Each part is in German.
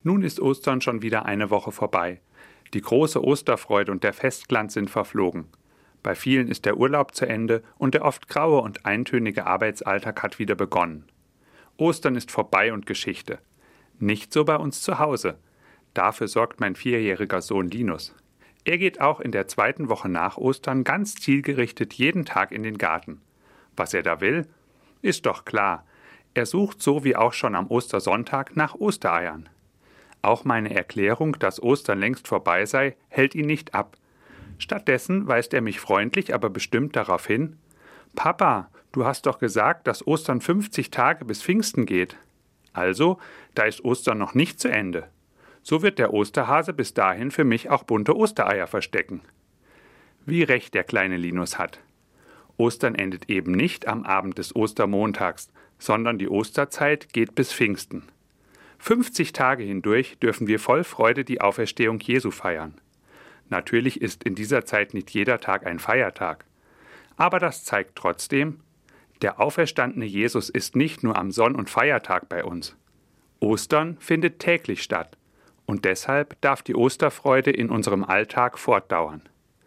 Nun ist Ostern schon wieder eine Woche vorbei. Die große Osterfreude und der Festglanz sind verflogen. Bei vielen ist der Urlaub zu Ende und der oft graue und eintönige Arbeitsalltag hat wieder begonnen. Ostern ist vorbei und Geschichte. Nicht so bei uns zu Hause. Dafür sorgt mein 4-jähriger Sohn Linus. Er geht auch in der 2. Woche nach Ostern ganz zielgerichtet jeden Tag in den Garten. Was er da will? Ist doch klar. Er sucht so wie auch schon am Ostersonntag nach Ostereiern. Auch meine Erklärung, dass Ostern längst vorbei sei, hält ihn nicht ab. Stattdessen weist er mich freundlich, aber bestimmt darauf hin: »Papa, du hast doch gesagt, dass Ostern 50 Tage bis Pfingsten geht. Also, da ist Ostern noch nicht zu Ende. So wird der Osterhase bis dahin für mich auch bunte Ostereier verstecken.« Wie recht der kleine Linus hat. Ostern endet eben nicht am Abend des Ostermontags, sondern die Osterzeit geht bis Pfingsten. 50 Tage hindurch dürfen wir voll Freude die Auferstehung Jesu feiern. Natürlich ist in dieser Zeit nicht jeder Tag ein Feiertag. Aber das zeigt trotzdem, der auferstandene Jesus ist nicht nur am Sonn- und Feiertag bei uns. Ostern findet täglich statt und deshalb darf die Osterfreude in unserem Alltag fortdauern.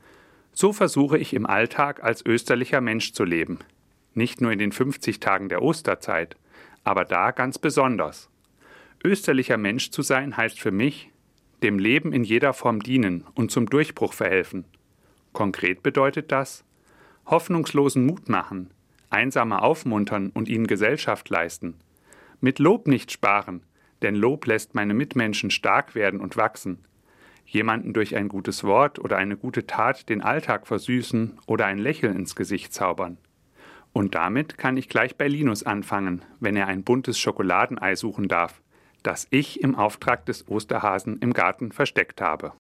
So versuche ich im Alltag als österlicher Mensch zu leben. Nicht nur in den 50 Tagen der Osterzeit, aber da ganz besonders. Österlicher Mensch zu sein heißt für mich, dem Leben in jeder Form dienen und zum Durchbruch verhelfen. Konkret bedeutet das: Hoffnungslosen Mut machen, Einsame aufmuntern und ihnen Gesellschaft leisten. Mit Lob nicht sparen, denn Lob lässt meine Mitmenschen stark werden und wachsen. Jemanden durch ein gutes Wort oder eine gute Tat den Alltag versüßen oder ein Lächeln ins Gesicht zaubern. Und damit kann ich gleich bei Linus anfangen, wenn er ein buntes Schokoladenei suchen darf, das ich im Auftrag des Osterhasen im Garten versteckt habe.